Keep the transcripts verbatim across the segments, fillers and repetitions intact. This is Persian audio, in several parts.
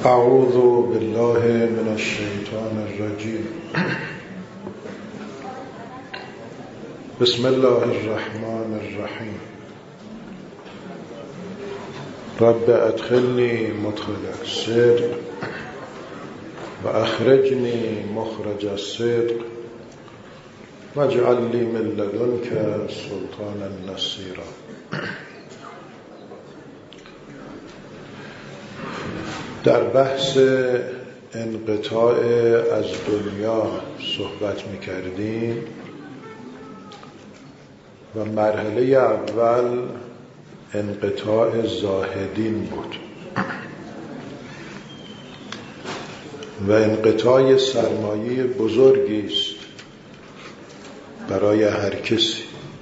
اعوذ بالله من الشیطان الرجیم. بسم الله الرحمن الرحیم. رب ادخلنی مدخل الصدق و اخرجنی مخرج الصدق واجعل لی من لدنک سلطانا نصیرا. در بحث انقطاع از دنیا صحبت می‌کردیم و مرحله اول انقطاع زاهدین بود و انقطاع سرمایه بزرگی است برای هر کسی.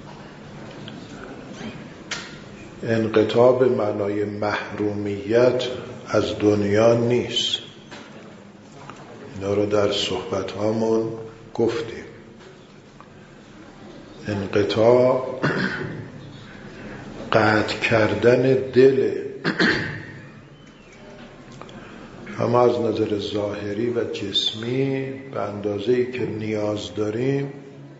انقطاع به معنای محرومیت از دنیا نیست. اینا رو در صحبت هامون گفتیم. انقطاع قطع کردن دل، اما از نظر ظاهری و جسمی به اندازه‌ای که نیاز داریم،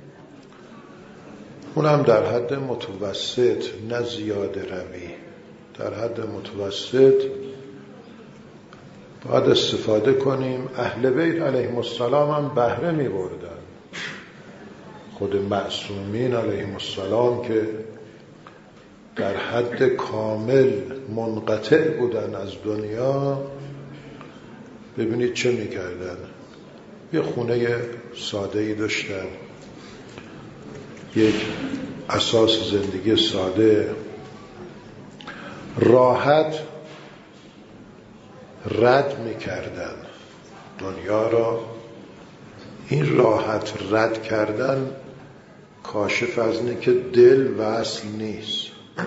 اونم در حد متوسط، نه زیاده روی، در حد متوسط باید استفاده کنیم. اهل بیت علیهم السلام هم بهره می بردن. خود معصومین علیهم السلام که در حد کامل منقطع بودن از دنیا، ببینید چه می کردن. یه خونه ساده‌ای داشتن، یک اساس زندگی ساده، راحت رد می‌کردن دنیا را. این راحت رد کردن کاشف از اینه که دل وصل نیست.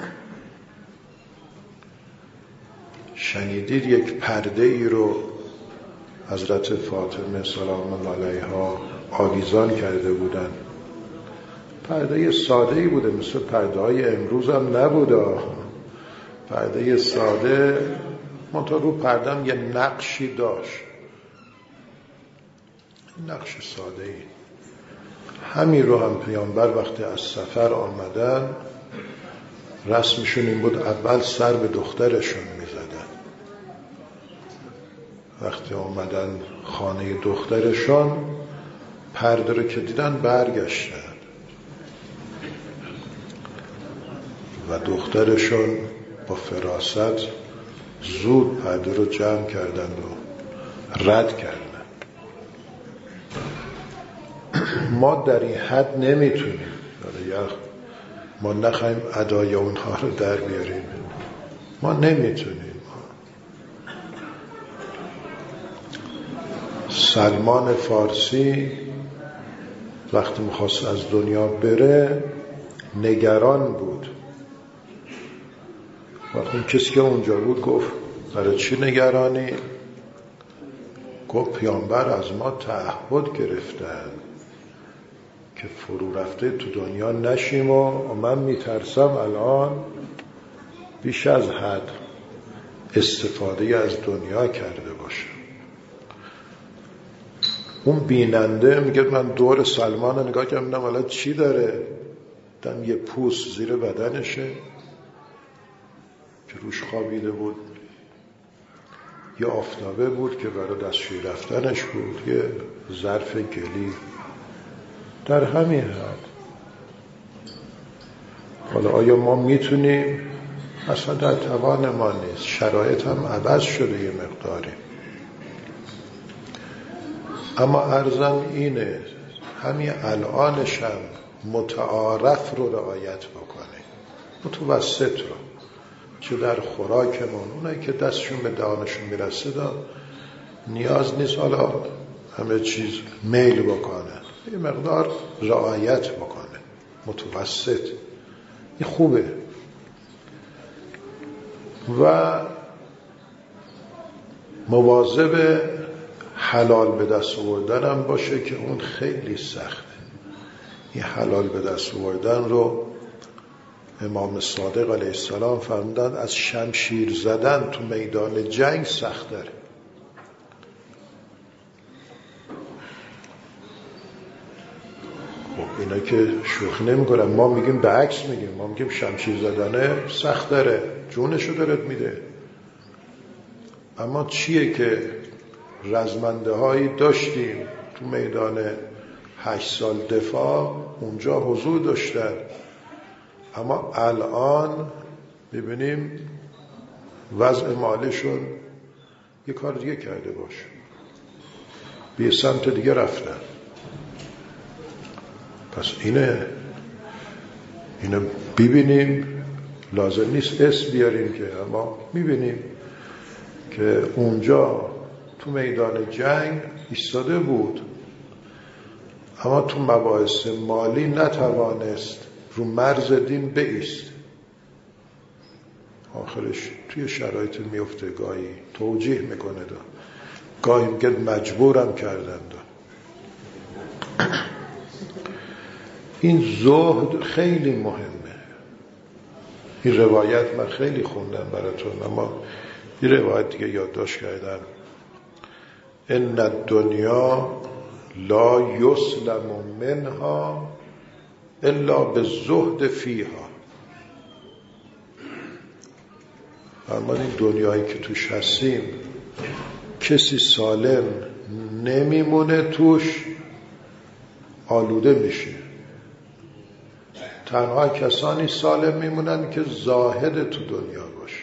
شنیدید یک پرده ای رو حضرت فاطمه سلام الله علیها آویزان کرده بودن. پرده ساده ای بوده، مثل پرده های امروز هم نبوده. پرده ساده، منطقه رو پردم یه نقشی داشت، نقش ساده ای. همین رو هم پیامبر وقتی از سفر آمدن، رسمشون این بود اول سر به دخترشون میزدن. وقتی آمدن خانه دخترشون، پرده رو که دیدن برگشتن و دخترشون با فراست زود پرده رو جمع کردن و رد کردن. ما در این حد نمیتونیم، ما نخواهیم ادای اونها رو در بیاریم، ما نمیتونیم. سلمان فارسی وقتی میخواست از دنیا بره نگران بود. وقتی کسی که اونجا بود گفت برای چی نگرانی؟ گفت پیامبر از ما تعهد گرفتن که فرو رفته تو دنیا نشیم و من میترسم الان بیش از حد استفاده از دنیا کرده باشم. اون بیننده میگه من دور سلمان رو نگاه کردم، حالا چی داره؟ دم یه پوست زیر بدنشه که روش خوابیده بود، یه آفتابه بود که برای دستشویی رفتنش بود، یه ظرف گلی، در همین حد. حالا آیا ما میتونیم؟ اصلا در توان ما نیست. شرایط هم عوض شده یه مقداری. اما عرضم اینه، همین الانش هم متعارف رو رعایت بکنیم، متوسط رو، چه در خوراکمون. اونایی که دستشون به دهانشون میرسه داد نیاز نیست حالا همه چیز میل بکنه، یه مقدار رعایت بکنه، متوسط. این خوبه. و مواظب حلال به دست آوردن هم باشه که اون خیلی سخته. این حلال به دست آوردن رو امام صادق علیه السلام فرمودند از شمشیر زدن تو میدان جنگ سخت داره. اینا که شوخی نمی کنن. ما میگیم به عکس میگیم، ما میگیم شمشیر زدنه سخت داره، جونشو دارد میده. اما چیه که رزمنده هایی داشتیم تو میدان هشت سال دفاع، اونجا حضور داشتن، اما الان میبینیم وضع مالیشون یه کار دیگه کرده باشه، به یه سمت دیگه رفتن. پس اینه اینو ببینیم، لازم نیست اسم بیاریم که، اما میبینیم که اونجا تو میدان جنگ ایستاده بود، اما تو مباحث مالی نتوانست رو مرز دین بایست. آخرش توی شرایط میفته، گاهی توجیه میکنه دا، گاهی میگه مجبورم کردن دا. این زهد خیلی مهمه. این روایت من خیلی خوندم براتون، اما این روایت دیگه یادداشت کردم. ان الدنیا لا یسلم منها الا بالزهد فیها. اما این دنیایی که توش هستیم کسی سالم نمیمونه توش، آلوده میشه. تنها کسانی سالم میمونن که زاهد تو دنیا باشه.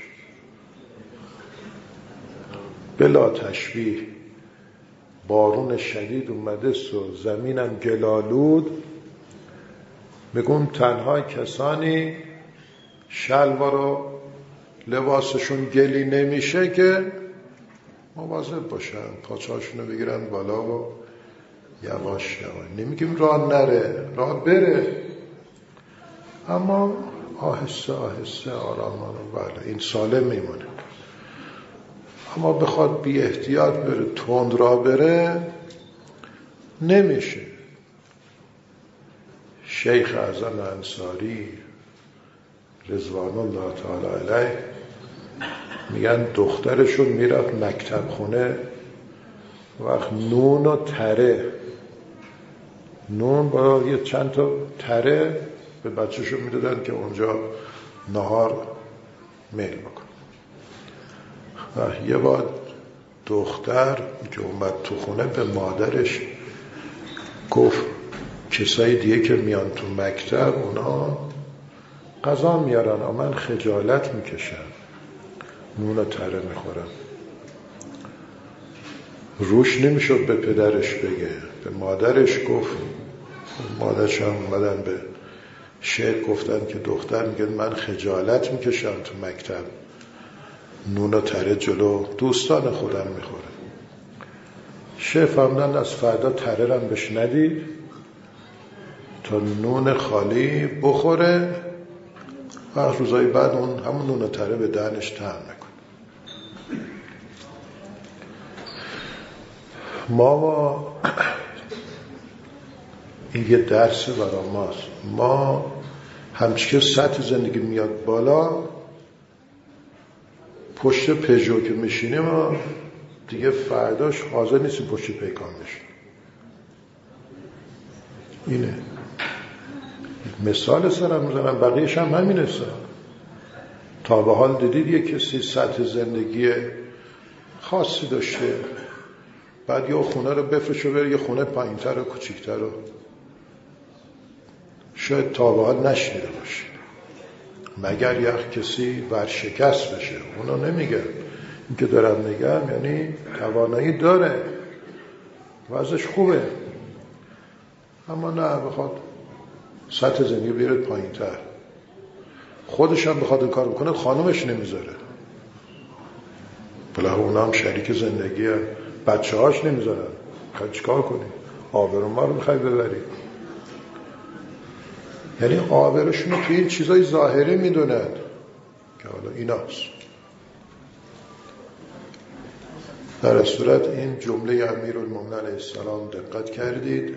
بلا تشبیه بارون شدید اومده و زمینم گلالود، میگم تنها کسانی شلوار و لباسشون گلی نمیشه که مواظب باشن، پاچه‌هاشونو بگیرن بالا و یواش یواش. نمیگیم راه نره، راه بره، اما آهسته آهسته آرامانه. بله این سالم میمونه. اما بخواد بی احتیاط بره، تند را بره، نمیشه. شیخ اعظم انصاری رضوان الله تعالی علیه میگن دخترشون میرفت مکتب خونه، وقت نون و تره، نون با یه چند تا تره به بچه‌شون میدادن که اونجا نهار میل بکن. و یه بار دختر که اومد تو خونه به مادرش گفت کسای دیگه که میان تو مکتب اونا غذا میارن، اما من خجالت میکشم، نون و تره میخورم. روش نمیشد به پدرش بگه، به مادرش گفت. مادرش هم اومدن به شیخ گفتن که دختر میگه من خجالت میکشم تو مکتب نون و تره جلو دوستان خودم میخوره. شیخ فهمدن از فردا تره رم بهش ندید تا نون خالی بخوره و روزای بعد اون همون نون و تره به دهنش طعم میکنه. ما ما این یه درس برای ماست. ما همچی که سطح زندگی میاد بالا، پشت پژو که میشینه ما دیگه فرداش حاضر نیستیم پشت پیکان بشیم. اینه مثال سرم میزنم، بقیهش هم همینه. تا به حال دیدید یه کسی سطح زندگی خاصی داشته، بعد یه خونه رو بفرشه بره یه خونه پایین‌تر و کوچیک‌تر رو شاید تا به حال نشنیده باشه، مگر یک کسی ورشکست بشه. اونا نمیگم، این که دارم میگم یعنی توانایی داره، وضعش خوبه، اما نه بخواد سطح زندگی بیاره پایین‌تر، خودش هم بخواد این کار بکنه خانومش نمیذاره، بله اونا هم شریک زندگی هم. بچه هاش نمیذارن. خواهی چیکار کنی؟ آبرو ما رو میخوای ببری. یعنی آبروشون رو توی این چیزای ظاهری میدونند که حالا ایناست. در صورت این جمله امیرالمومنین علیه السلام دقت کردید،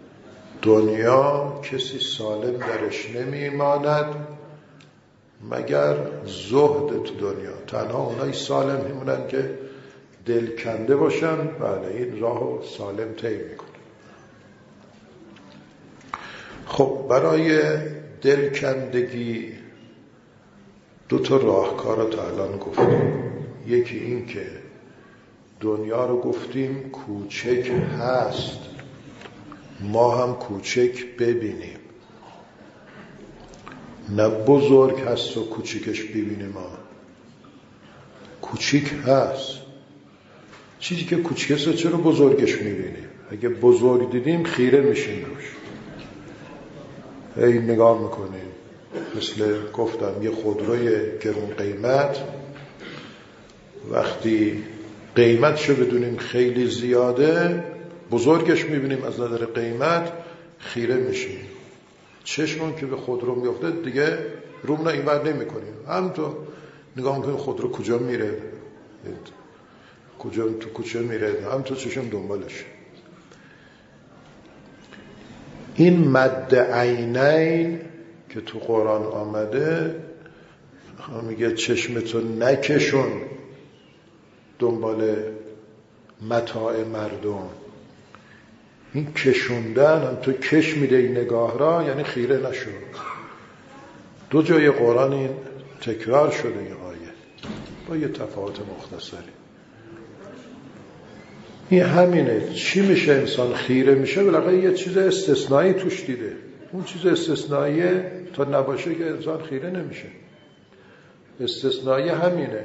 دنیا کسی سالم درش نمیماند مگر زهد تو دنیا. تنها اونایی سالم میمونن که دل کنده باشن. بله این راهو سالم طی میکنه. خب برای دلکندگی دو تا راهکار رو تا الان گفتیم. یکی این که دنیا رو گفتیم کوچک هست، ما هم کوچک ببینیم، نه بزرگ هست و کوچکش ببینیم. ما کوچیک هست، چیزی که کوچک هست چرا بزرگش میبینیم؟ اگه بزرگ دیدیم خیره میشیم روش، هی نگاه میکنیم. مثل گفتم یه خودروی گرون قیمت وقتی قیمتشو بدونیم خیلی زیاده، بزرگش میبینیم از نظر قیمت، خیره میشیم. چشمون که به خودرو میفته دیگه روم نه اینور نمی کنیم، هم تو نگاه میکنیم خودرو کجا میره، کجا تو کوچه میره، هم تو چشم دنبالش. این مد عینین که تو قرآن آمده میگه چشمتو نکشون دنبال متاع مردم. این کشوندن هم تو کش میده این نگاه را، یعنی خیره نشون. دو جای قرآن این تکرار شده این آیه با یه تفاوت مختصری. این همینه. چی میشه انسان خیره میشه؟ بالاخره یه چیز استثنایی توش دیده. اون چیز استثنایی تا نباشه که انسان خیره نمیشه. استثنایی همینه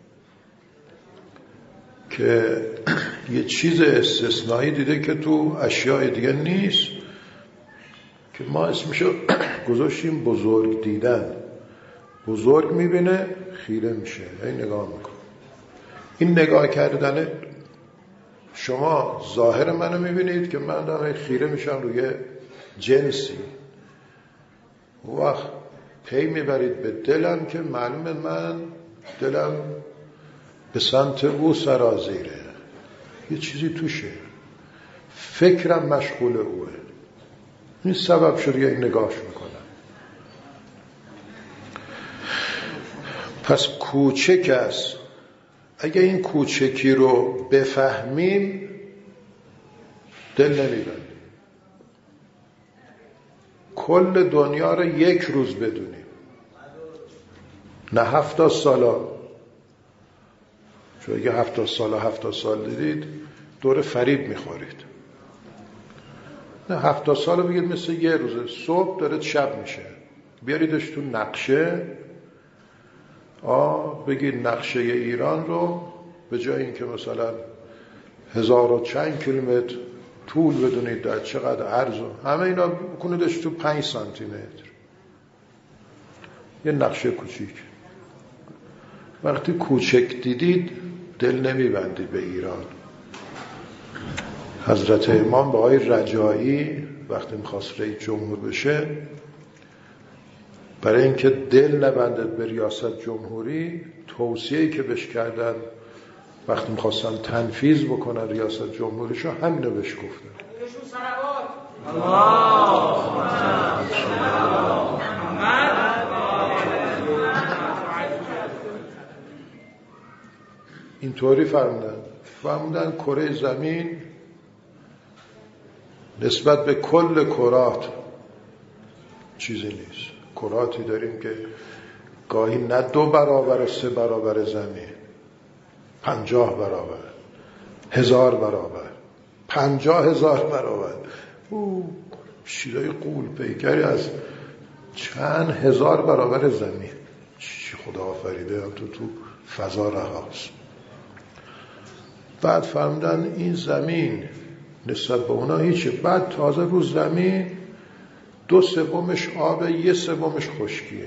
که یه چیز استثنایی دیده که تو اشیاء دیگه نیست، که ما اسمشو گذاشتیم بزرگ دیدن. بزرگ میبینه خیره میشه، این نگاه میکنه. این نگاه کردن شما ظاهر منو میبینید که من دارم خیره میشم روی جنسی، وقت پی میبرید به دلم که معلومه من دلم به سمت او سرازیره، یه چیزی توشه، فکرم مشغول اوه. این سبب شد یه این نگاهش میکنم. پس کوچک است. اگه این کوچکی رو بفهمیم دل نمیبندیم. کل دنیا رو یک روز بدونیم، نه هفتاد سالا. چون اگه هفتاد سالا هفتاد سال دیدید دور فریب میخورید. نه هفتاد سال بگید مثل یه روزه، صبح داره شب میشه، بیاریدش تو نقشه. آه بگید نقشه ایران رو به جای اینکه مثلا هزار و چند کیلومتر طول بدونید در چقدر عرض و همه اینا بکنیدش تو پنج سانتی متر، یه نقشه کوچیک. وقتی کوچک دیدید دل نمیبندید به ایران. حضرت امام بهای رجایی وقتی میخواست رئیس جمهور بشه، برای اینکه دل نبندد به ریاست جمهوری، توصیه‌ای که بهش کردن وقتی میخواستن تنفیذ بکنن ریاست جمهوریشو همینو بهش گفتن. اینطوری فرمودن فرمودن کره زمین نسبت به کل کرات چیزی نیست. کراتی داریم که گاهی نه دو برابر سه برابر زمین، پنجاه برابر، هزار برابر، پنجاه هزار برابر. او چیزای قول پیکری از چند هزار برابر زمین. چی خدا آفریده تو تو فضا رهاست. بعد فهمیدن این زمین نسبت به اونا هیچه. بعد تازه رو زمین دو سومش آبه، یه سومش خشکیه.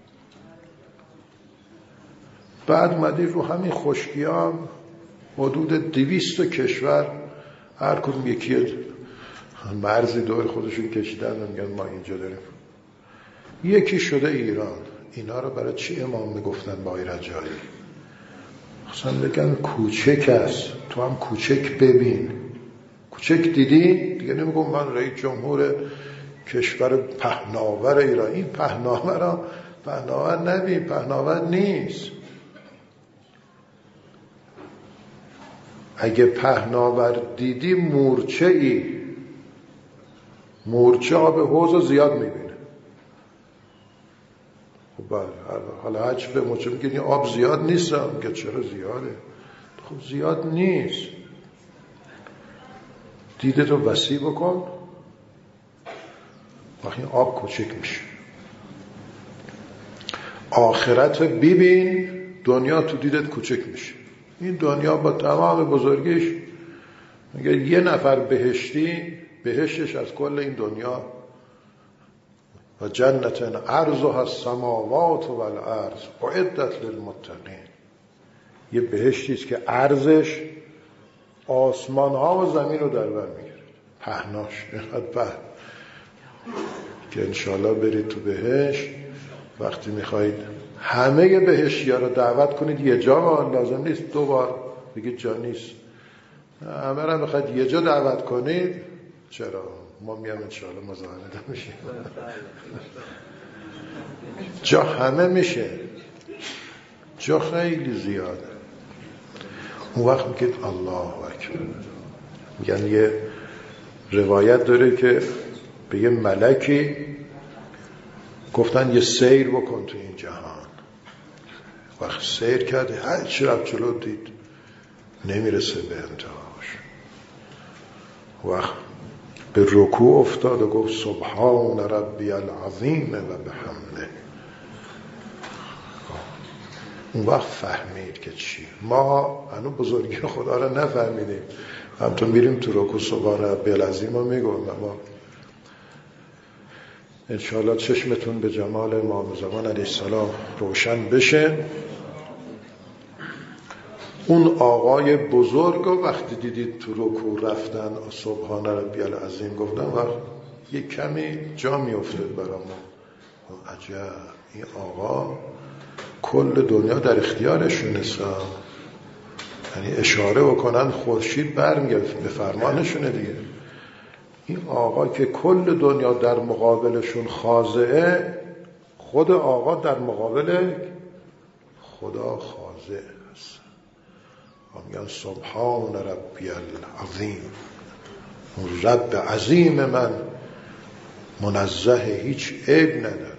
بعد اومدی رو همین خشکی ها حدود دویست کشور، هر کدوم یکی مرزی دور خودشون کشیدن و میگن ما اینجا داریم. یکی شده ایران. اینا رو برای چی امام میگفتن با رجایی؟ اصلا بگن کوچک است، تو هم کوچک ببین. کوچک دیدی؟ دیگه نمیگم من رئیس جمهور کشور پهناور ایران. این پهناور را پهناور نبین، پهناور نیست. اگه پهناور دیدی مورچه ای، مورچه آب حوض رو زیاد میبینه. خب حالا حج به مورچه میگه این آب زیاد نیست، میگه چرا زیاده؟ خب زیاد نیست، دیدتو وسیع بکن، وقتی آب کوچک میشه. آخرت ببین، دنیا تو دیدت کوچک میشه. این دنیا با تمام بزرگیش، اگر یه نفر بهشتی، بهشتش از کل این دنیا. و جنت عرضها السماوات و الارض اعدت للمتقین. یه بهشتی است که عرضش آسمان ها و زمین رو در بر میگیره، پهناش اینقدر پهن که انشالله برید تو بهشت، وقتی میخواید همه بهشتی‌ها رو دعوت کنید یه جا، لازم نیست دو بار بگید جا نیست، همه رو میخواید یه جا دعوت کنید. چرا؟ ما میام انشالله مزاحمت میشیم، جا همه میشه، جا خیلی زیاده. اون وقت میگید الله اکبر. میگن یه روایت داره که به یه ملکی گفتن یه سیر بکن تو این جهان. وقت سیر کرده هر چی رفت جلو دید نمیرسه به انتهاش. وقت به رکوع افتاد و گفت سبحان ربی العظیم و بحمده. اون وقت فهمید که چی. ما هنوز بزرگی خدا را نفهمیدیم، همطور میریم تو رکوع سبحان ربی العظیم رو میگم. ما انشاءالله چشمتون به جمال امام زمان علیه السلام روشن بشه. اون آقای بزرگ و وقتی دیدید تو رکوع رفتن سبحان ربی العظیم گفتن، وقت یک کمی جا می افتاد برامون. عجب، این آقا کل دنیا در اختیارشون نیست، یعنی اشاره بکنن خورشید برمیگرد به فرمانشونه دیگه. این آقا که کل دنیا در مقابلشون خاضعه، خود آقا در مقابل خدا خاضع است. میگن سبحان ربی العظیم، رب عظیم من منزه، هیچ عیب نداره.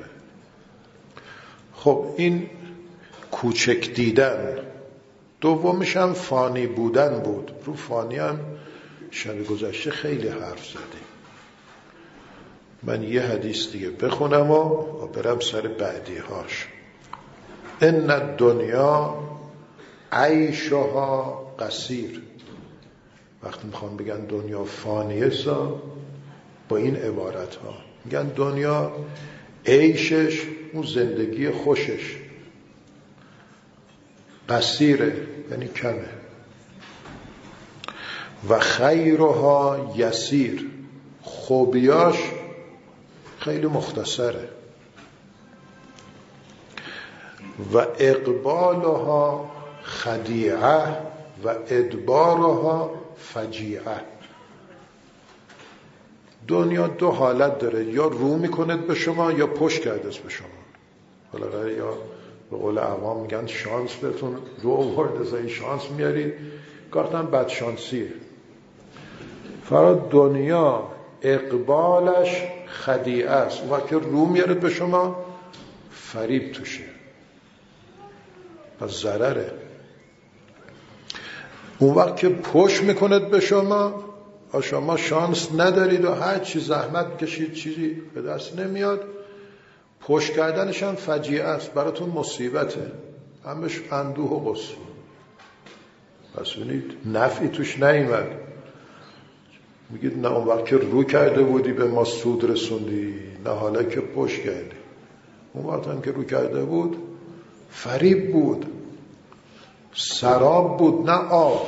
خب این کوچک دیدن. دومش هم فانی بودن بود. رو فانی هم شب گذشته خیلی حرف زدیم. من یه حدیث دیگه بخونم و برم سر بعدی هاش. ان الدنیا عیشها قصیر. وقتی میخوام بگن دنیا فانیه سا با این عبارت ها میگن دنیا عیشش، اون زندگی خوشش، قصیره یعنی کمه. و خیرها یسیر، خوبیاش خیلی مختصره. و اقبالها خدیعه و ادبارها فجیعه. دنیا دو حالت داره، یا رو میکند به شما یا پشت کرده به شما. بالاخره یا به قول عوام میگن شانس بهتون رو آورده، زایی شانس میارید، گاهی بد شانسیه. فرا دنیا اقبالش خدیعه است، وقتی که رو میارد به شما فریب توشه، پس ضرره. اون وقت که پشت میکند به شما، شما شانس ندارید و هر چی زحمت کشید چیزی به دست نمیاد. پشت کردنش هم فجیعه است، براتون مصیبته، همش اندوه و غصه. پس ببینید نفعی توش نیامد. میگید نه اون وقت که رو کرده بودی به ما سود رسوندی، نه حالا که پشت کردی. اون وقت هم که رو کرده بود فریب بود، سراب بود نه آب.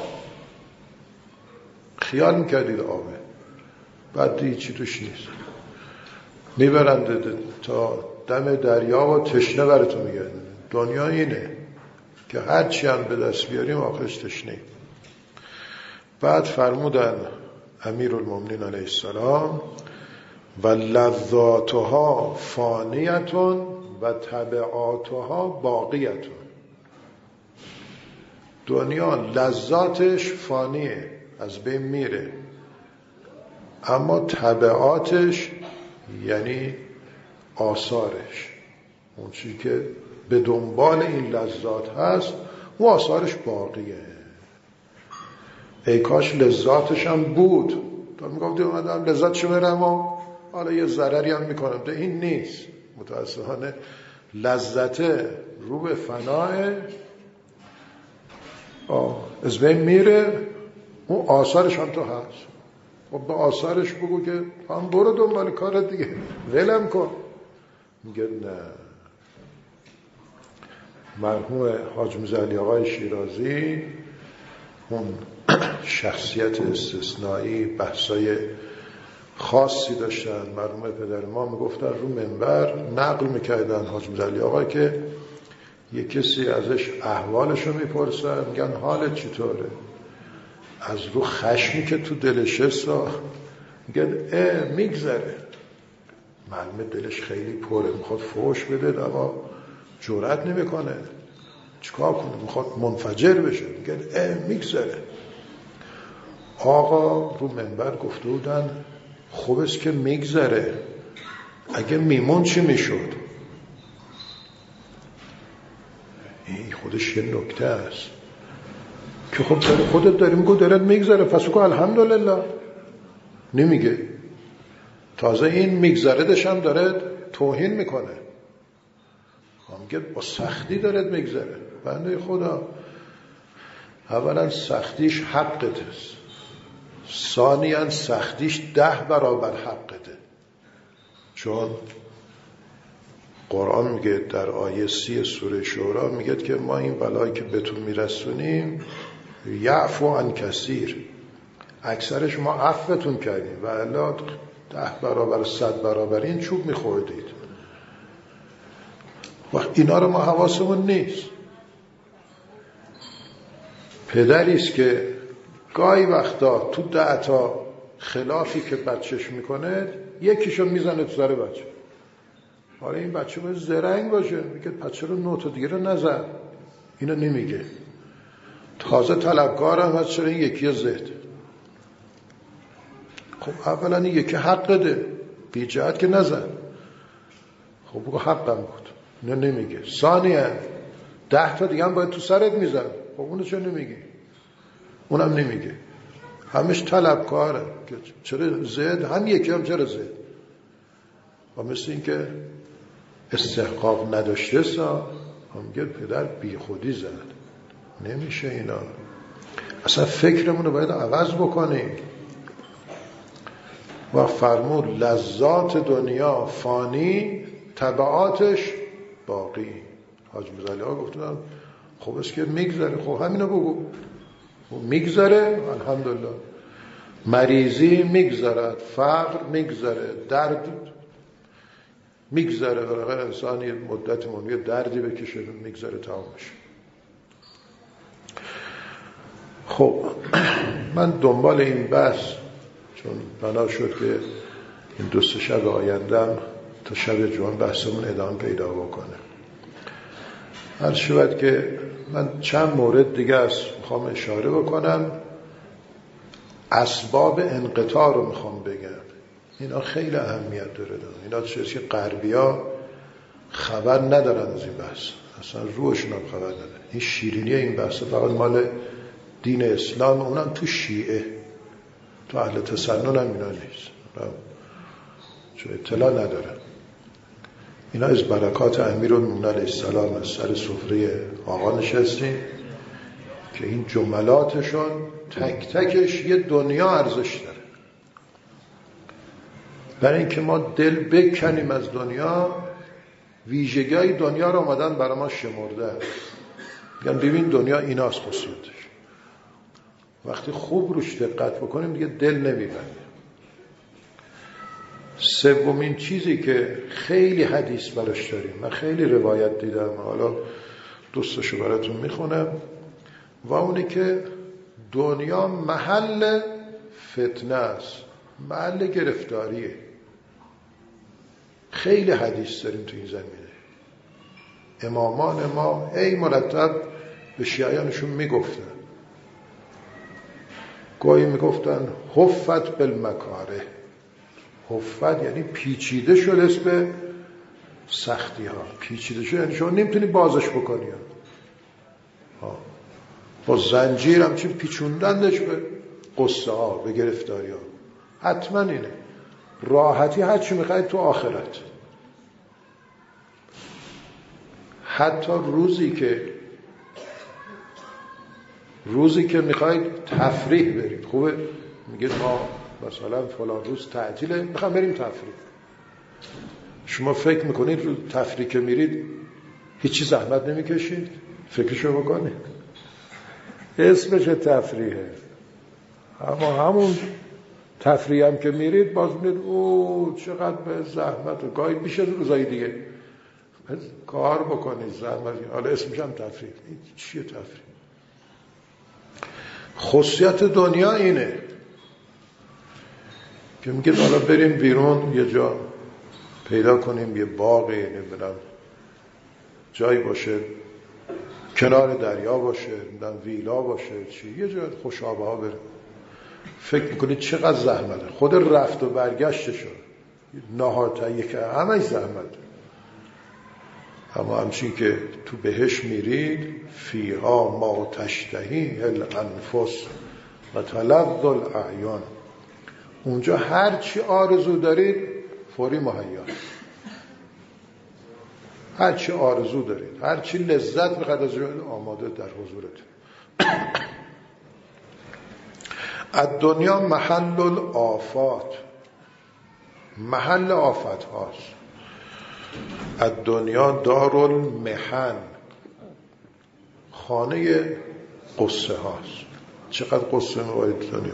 خیال میکردید آبه، بعد دیگه چی توش نیست. میبرند تا دم دریا و تشنه براتون میگردن. دنیا اینه که هر چی هم به دست بیاریم آخرش تشنه. بعد فرمودن امیرالمومنین علیه السلام و لذاتها فانیتون و تبعاتها باقیتون. دنیا لذاتش فانیه، از بین میره، اما تبعاتش یعنی آثارش، اون چیزی که به دنبال این لذات هست اون آثارش باقیه. ای کاش لذاتش هم بود. تو میگفتی اومدم لذتشو برم و حالا یه ضرری هم میکنم. ده این نیست. متاسفانه لذت رو به فناه از بین میره، اون آثارش هم تو هست. خب به آثارش بگو که هم برو دنبال کارت دیگه، ولم کن. میگه نه. مرحوم حاج میرزا علی آقای شیرازی اون شخصیت استثنایی، بحثای خاصی داشتن. مرحوم پدر ما میگفتن رو منبر نقل میکردن حاج میرزا علی آقا که یک کسی ازش احوالشو میپرسن، میگن حالت چطوره؟ از رو خشمی که تو دلش هست میگن اه میگذره. معلومه دلش خیلی پره، میخواد فوش بده اما جرأت نمیکنه. چیکار کنه؟ میخواد منفجر بشه. میگن اه میگذره. آقا رو منبر گفته بودن خوب است که میگذره، اگه میمون چی میشد؟ این خودش یه نکته است که خب خودت داری میگو دارد میگذره، پس بگو الحمدلله. نمیگه. تازه این میگذردش هم داره توهین میکنه. میگه با سختی دارد میگذره. بنده خدا اولا سختیش حقت است، ثانیاً سختیش ده برابر حقته. چون قرآن میگه در آیه سی سوره شورا میگه که ما این بلایی که بهتون میرسونیم یعفو عن کثیر، اکثرش ما عفوتون کردیم و الا ده برابر صد برابر این چوب میخوردید. وقت اینا رو ما حواسمون نیست. پدریست که گاهی وقتا تو ده تا خلافی که بچهش میکنه یکیشو میزنه تو سر بچه. حالا این بچه باید زرنگ باشه، میگه بچه رو نوت دیگه رو نزن. اینو نمیگه. تازه طلبکارم هست چرا این یکی زد. خب اولا این یکی حق ده، بی جهت که نزن. خب بگو حقم بود. اینو نمیگه. ثانیاً ده تا دیگه هم باید تو سرت میزن. خب اونو چرا نمیگی؟ اونم نمیگه. همش طلبکاره که چرا زد، هم یکی هم چرا زد. و مثل این که استحقاق نداشته سا هم میگه پدر بی خودی زد. نمیشه اینا. اصلا فکرمونو باید عوض بکنیم. و فرمود لذات دنیا فانی، تبعاتش باقی. حاج میرزا علی آقا گفتن خب است که میگذره. خب همینو بگو. میگذره الحمدلله. مریضی میگذرد، فقر میگذره، درد میگذره. بالاخره انسان یه مدت مونیه دردی بکشه میگذره تمامش. خب من دنبال این بحث، چون بنا شد که این دو سه شب آیندم تا شب جمعه بحثمون ادامه پیدا بکنه. هر شود که من چند مورد دیگه است میخوام اشاره بکنم. اسباب انقطاع رو میخوام بگم. اینا خیلی اهمیت داره. اینا چیزی که غربی‌ها خبر ندارن از این بحث، اصلا روشون هم خبر ندارن. این شیرینی این بحث فقط مال دین اسلام، اونم تو شیعه، تو اهل تسنن هم اینا نیست، چون اطلاع ندارن. اینا از برکات امیرالمومنین علیه السلام از سر سفره آقا نشستیم که این جملاتشون تک تکش یه دنیا ارزش داره. برای اینکه ما دل بکنیم از دنیا، ویژگی دنیا رو آمدن برای ما شمرده. میگن ببین دنیا ایناست خصوصیتش. وقتی خوب روش دقت بکنیم دیگه دل نمیبنده. سومین چیزی که خیلی حدیث براش داریم، من خیلی روایت دیدم، حالا دوستشو براتون میخونم، و اونه که دنیا محل فتنه است، محل گرفتاریه. خیلی حدیث داریم تو این زمینه. امامان ما ای مرتب به شیعیانشون میگفتن گاهی میگفتن حفت بالمکاره. حفت یعنی پیچیده شده به سختی ها. پیچیده شده یعنی شما نمیتونی بازش بکنی ها. با زنجیر همچین پیچوندندش به قصه ها، به گرفتاری ها. حتما اینه راحتی هر چی میخواید تو آخرت. حتی روزی که روزی که میخواید تفریح برید، خوبه میگید ما مثلا فلان روز تعطیله میخوام بریم تفریح، شما فکر میکنید رو تفریح که میرید هیچی زحمت نمیکشید؟ فکرشو بکنید، اسمش تفریحه، اما همون تفریح هم که میرید باز میرید او چقدر به زحمت و گاهی بیشه روزای دیگه کار بکنید زحمت، حالا اسمش هم تفریح. چیه تفریح؟ خصوصیت دنیا اینه که میگه حالا بریم بیرون یه جا پیدا کنیم، یه باقی نمیدونم جایی باشه کنار دریا باشه، نمیدونم ویلا باشه، چی یه جا خوشابه ها بریم. فکر میکنید چقدر زحمته، خود رفت و برگشتشو نهار تهیه که همه زحمت. اما همچین که تو بهش میرید فیها ما تشتهی الانفس و تلذ الاعیان، اونجا هر چی آرزو دارید فوری مهیا، هر چی آرزو دارید، هر چی لذت میخواد از اون آماده در حضورت. الدنیا محل الآفات، محل آفت هاست. الدنیا دار المحن، خانه قصه هاست. چقدر قصه می‌باید دنیا.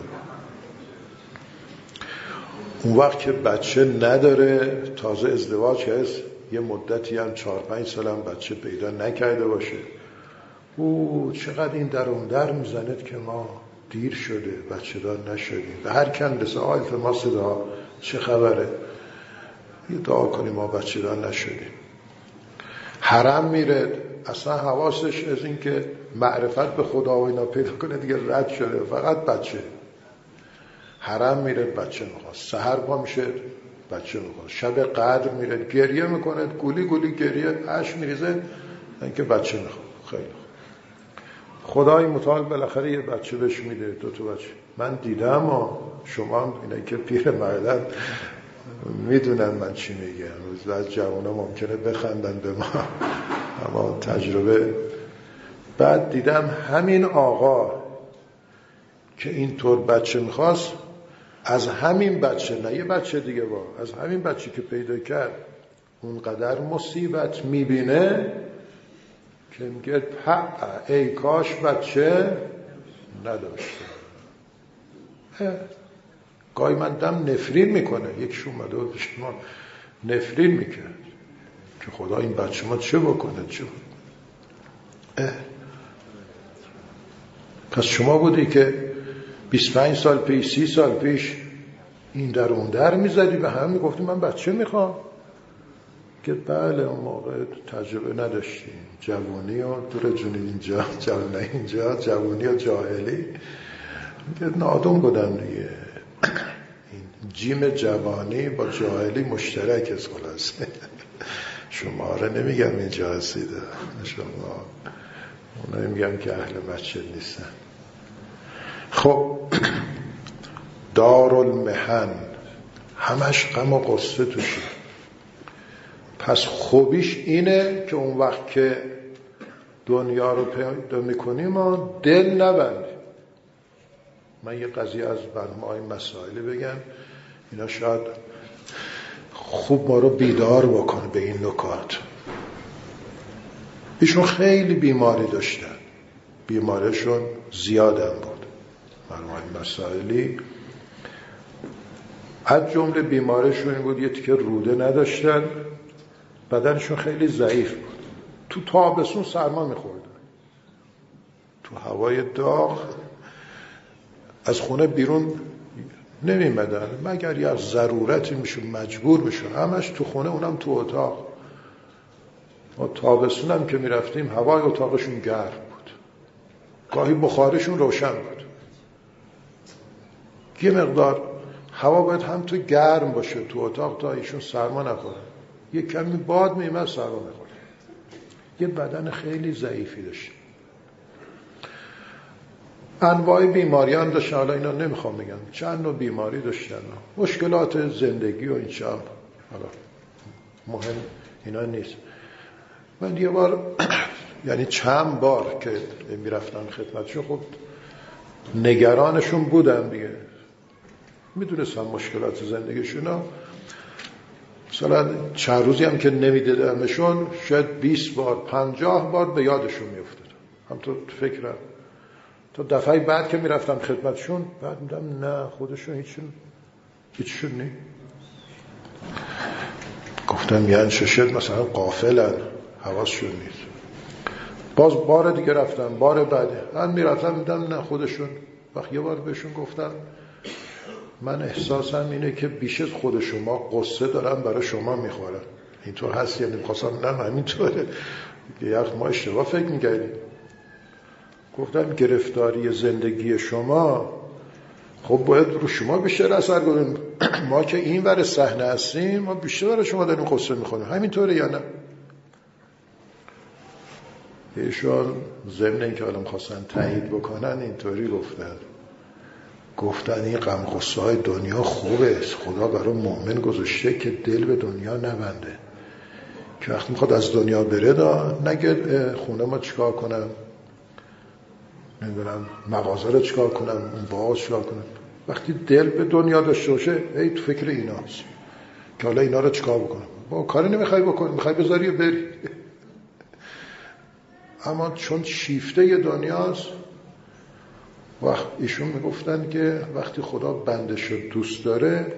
اون وقت که بچه نداره، تازه ازدواج هست، یه مدتی هم چهار پنج سال هم بچه پیدا نکرده باشه، او چقدر این درون در میزند که ما دیر شده بچه دار نشدیم. به هر کم رسه آی التماس دعا، چه خبره، یه دعا کنیم ما بچه دار نشدیم. حرم میره اصلا حواسش از این که معرفت به خدا و اینا پیدا کنه دیگه رد شده، فقط بچه. حرم میره بچه میخواد، سحر پا میشه بچه میخواد، شب قدر میره گریه میکنه، گولی گولی گریه اش میریزه اینکه بچه میخواد. خیلی خدای متعال بالاخره یه بچه بهش میده، دو تا بچه. من دیدم و شما هم اینایی که پیر مردن میدونن من چی میگم. روز از جوانا ممکنه بخندن به ما، اما تجربه. بعد دیدم همین آقا که اینطور بچه میخواست، از همین بچه، نه یه بچه دیگه با، از همین بچه که پیدا کرد اونقدر مصیبت میبینه که میگه ای کاش بچه نداشته. گاهی من دم نفرین میکنه، یکیش اومده و پیش ما نفرین میکرد که خدا این بچه ما چه بکنه چه بکنه. پس شما بودی که بیست و پنج سال پیش، سی سال پیش این در اون در میزدی به هم میگفتی من بچه میخوام، که بله اون موقع تجربه نداشتیم، جوانی و دور جونی اینجا، جوانی اینجا، جوانی و جاهلی نادم بودم دیگه. این جیم جوانی با جاهلی مشترک است خلاصه. شماره نمیگم اینجا هستید شما، اونایی میگم که اهل مسجد نیستن. خب دارالمحن همش غم و قصه توشه. پس خوبیش اینه که اون وقت که دنیا رو پیدا میکنیم و دل نبندیم. من یه قضیه از برنامه‌های مسائلی بگم، اینا شاید خوب ما رو بیدار بکنه به این نکات. ایشون خیلی بیماری داشتن، بیماریشون زیادم بود. برنامه‌های مسائلی از جمله بیماریشون این بود یه تیکه روده نداشتن، بدنشون خیلی ضعیف بود، تو تابستون سرما میخوردن، تو هوای داغ از خونه بیرون نمیمدن مگر یه ضرورتی میشون مجبور بشن، همش تو خونه، اونم تو اتاق. ما تابستون هم که میرفتیم هوای اتاقشون گرم بود، گاهی بخارشون روشن بود. یه مقدار هوا باید هم تو گرم باشه تو اتاق تا ایشون سرما نخوره، یه کمی باد میمد سرما نخوره. یه بدن خیلی ضعیفی داشت، انواع بیماریان داشتن، حالا اینا نمیخوام بگم چند نوع بیماری داشتن، مشکلات زندگی و این چم، حالا مهم اینا نیست. من یه بار یعنی چند بار که میرفتم خدمتشون، خب نگرانشون بودم دیگه، میدونستم مشکلات زندگیشون ها. مثلا چند روزی هم که نمیدیدمشون شاید بیست بار پنجاه بار به یادشون میافتاد، همطور فکرم. تا دفعه بعد که میرفتم خدمتشون بعد میدم نه خودشون هیچشون هیچشون نی. گفتم یعنی شد مثلا غافلن حواسشون نیست. باز بار دیگه رفتم، بار بعده من میرفتم میدم نه خودشون. وقت یه بار بهشون گفتم من احساسم اینه که بیش از خود شما قصه دارم برای شما میخورم. اینطور هست؟ یعنی میخواستم نه همینطوره یه ما اشتباه فکر میکردیم. گفتم گرفتاری زندگی شما خب باید رو شما بیشتر اثر کنیم. ما که این ور صحنه هستیم ما بیشتر برای شما داریم قصه میخوریم، همینطوره یا نه؟ ایشون ضمن اینکه حالا خواستن تایید بکنن اینطوری گفتن گفتن این غم غصه های دنیا خوبه، خدا برای مؤمن گذاشته که دل به دنیا نبنده، که وقتی میخواد از دنیا بره دا نگه خونه ما چیکار کنم، نمیدونم مغازه رو چیکار کنم، اون باغ چیکار کنم. وقتی دل به دنیا داشته باشه ای تو فکر ایناست که حالا اینا رو چیکار بکنم. با کاری نمیخوای بکنی، میخوای بذاری و بری. اما چون شیفته دنیاست، وقت ایشون میگفتن که وقتی خدا بندش رو دوست داره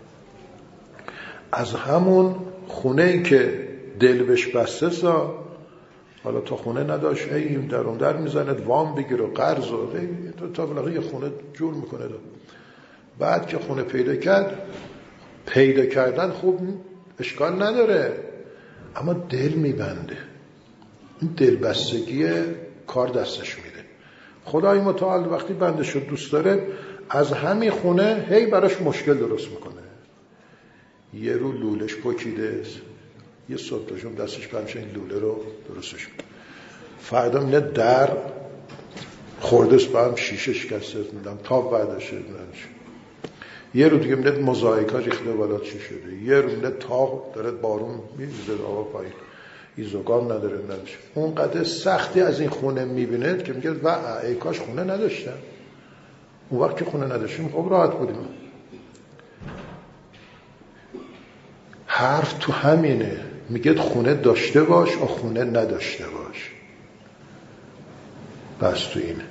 از همون خونه‌ای که دل بهش بسته سا، حالا تا خونه نداشت ای این در اون در میزنه وام بگیر و قرض و تا بالاخره یه خونه جور میکنه دا. بعد که خونه پیدا کرد، پیدا کردن خوب اشکال نداره اما دل میبنده، این دلبستگی کار دستش میده. خدای متعال وقتی بندش رو دوست داره از همین خونه هی براش مشکل درست میکنه. یه رو لولش پکیده، یه صبحشون دستش پمشه این لوله رو درستش میکنه، فردا میده در خوردست با هم شیشه شکسته میدم تا بعدش نمیشه. یه رو دیگه میده مزایکا ریخته بالا چی شده، یه رو میده تاق داره بارون میریزه آقا پایین ایزوگام نداره نمیشه. اون قدر سختی از این خونه میبینه که میگه و ای کاش خونه نداشتم. اون وقت که خونه نداشتیم خب راحت بودیم. حرف تو همینه، میگه خونه داشته باش و خونه نداشته باش، بس تو اینه.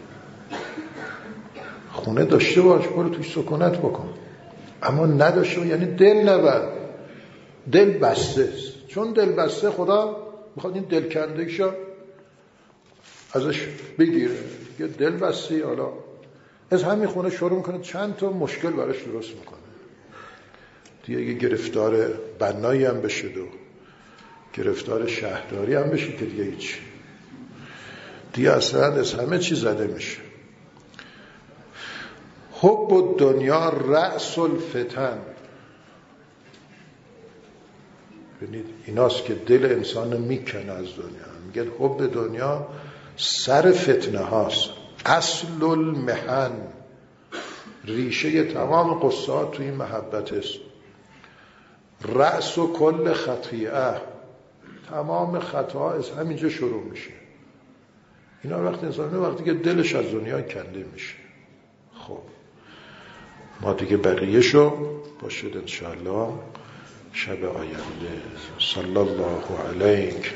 خونه داشته باش برو توش سکونت بکن، اما نداشته باش یعنی دل نبند، دل بسته است. چون دل بسته خدا میخواد این دل کندگیشو ازش بگیره. یه دل بستی حالا از همین خونه شروع میکنه چند تا مشکل براش درست میکنه دیگه. اگه گرفتار بنایی هم بشه و گرفتار شهرداری هم بشه که دیگه هیچ دیگه اصلا از همه چی زده میشه. حب الدنیا رأس الفتن، ببینید ایناست که دل انسان میکنه از دنیا. میگه حب دنیا سر فتنه هاست، اصل المحن، ریشه تمام قصات توی محبت است. رأس و کل خطیئه، تمام خطا از همینجا شروع میشه. اینا وقتی انسان وقتی که دلش از دنیا کنده میشه. خب ما دیگه بقیه شو باشد انشاءالله شب آینده. صلی الله علیک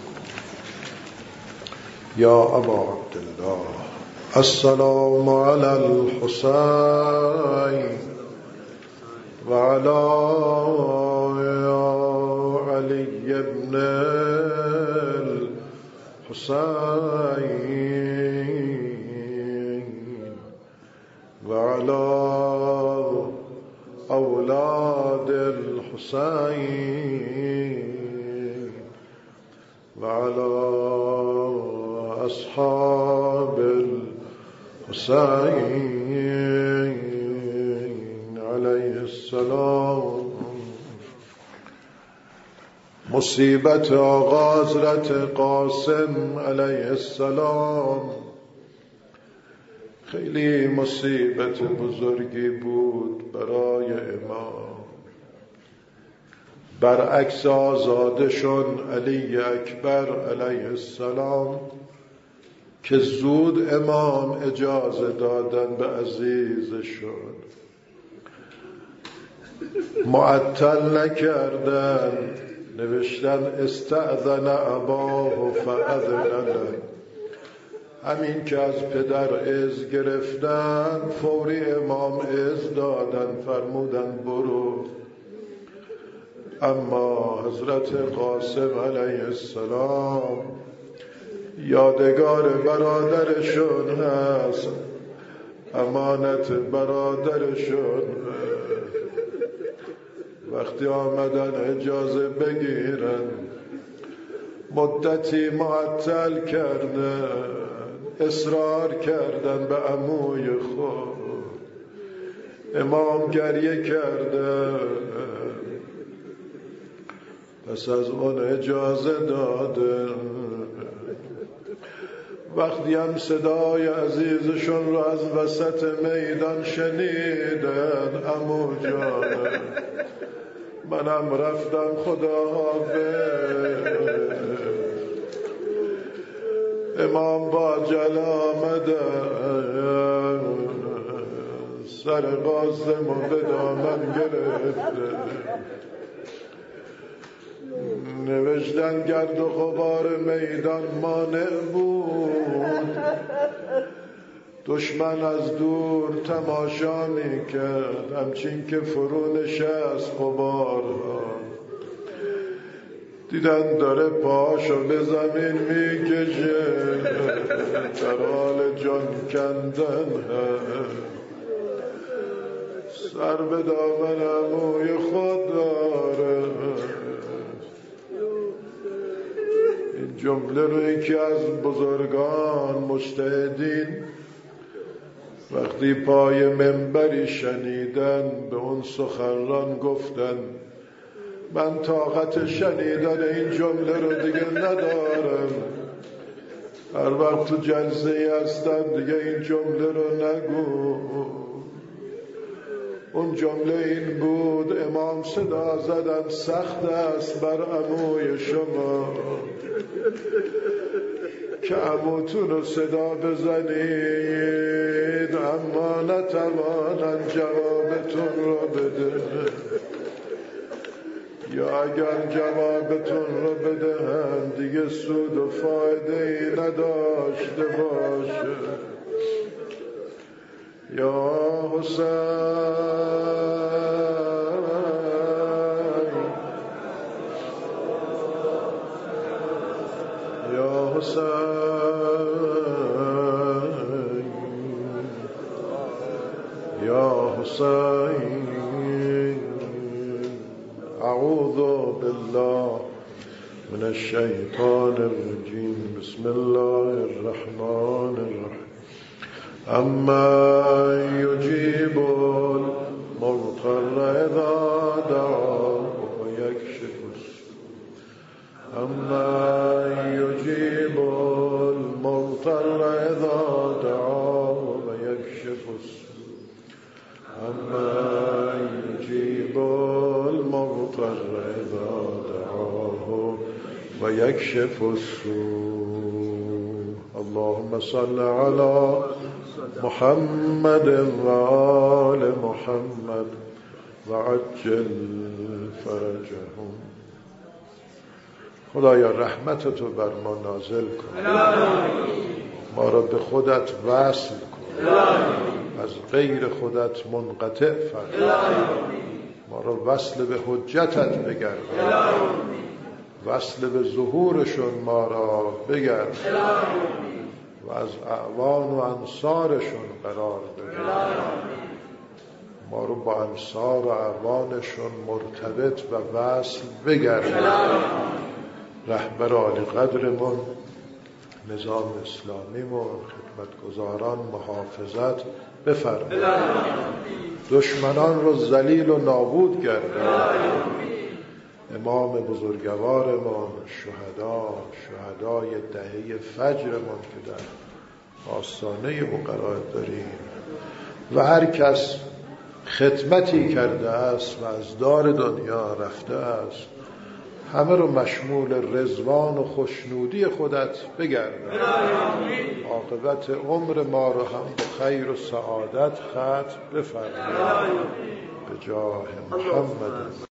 یا ابا عبدالله. السلام علی الحسین و علی علی ابن الحسین و علی اولاد الحسین و علی اصحاب الحسین مصیبت آقا حضرت قاسم علیه السلام خیلی مصیبت بزرگی بود برای امام. برعکس آزادشون علی اکبر علیه السلام که زود امام اجازه دادن به عزیزشون، معطل نکردن، نوشتن استأذن اباه فاذن له. همین که از پدر اذن گرفتن فوری امام اذن دادن، فرمودن برو. اما حضرت قاسم علیه السلام یادگار برادرشون هست، امانت برادرشون. وقتی آمدن اجازه بگیرن مدتی معطل کردن، اصرار کردن به عموی خود. امام گریه کرده، پس از اون اجازه داده. وقتی هم صدای عزیزشون رو از وسط میدان شنیدن، عمو جان منم رفتم خدا حافظ. امام با جل آمده سر قاسم و به دامن گرفته، نوشتن گرد و غبار میدان مانع بود، دشمن از دور تماشا میکرد، همچین که فرو نشست غبارها. دیدن داره پاشو به زمین میکشه، در حال جان کندن هست. سر به دامن عموی خود داره. این جمله رو یکی از بزرگان مجتهدین وقتی پای منبری شنیدن به اون سخنران گفتن من طاقت شنیدن این جمله رو دیگه ندارم، هر وقت تو جلسه هستم دیگه این جمله رو نگو. اون جمله این بود، امام صدا زدن سخت است بر عموی شما که عموتون رو صدا بزنید اما نتوانن جوابتون رو بده، یا اگر جوابتون رو بدهن دیگه سود و فایده ای نداشته باشه. یا حسین یا حسین یا حسین اعوذ بالله من الشیطان الرجیم. بسم الله الرحمن الرحیم. اما یجیب المضطر اذا دعاه ویکشف السوء اما یجیب المضطر اذا دعاه ویکشف السوء اما یجیب المضطر اذا دعاه ویکشف السوء. اللهم صل على محمد و آل محمد و عجل فرجهم. خدایا رحمتتو بر ما نازل کن، ما را به خودت وصل کن، از غیر خودت منقطع فرما، ما را وصل به حجتت بگردان، وصل به ظهورشون ما را بگردان و از اعوان و انصارشون قرار بده. ما رو با انصار و اعوانشون مرتبط و وصل بگردان. رهبر عالی قدرمون، نظام اسلامیمون، خدمتگزاران محافظت بفرمایید. دشمنان رو ذلیل و نابود گردان. امام بزرگوارمان، شهدا، شهدای دهه فجرمان که در آستانه او قرار داریم و هر کس خدمتی کرده است و از دار دنیا رفته است، همه رو مشمول رضوان و خوشنودی خودت بگردان. عاقبت عمر ما رو هم به خیر و سعادت ختم بفرما به جاه محمد.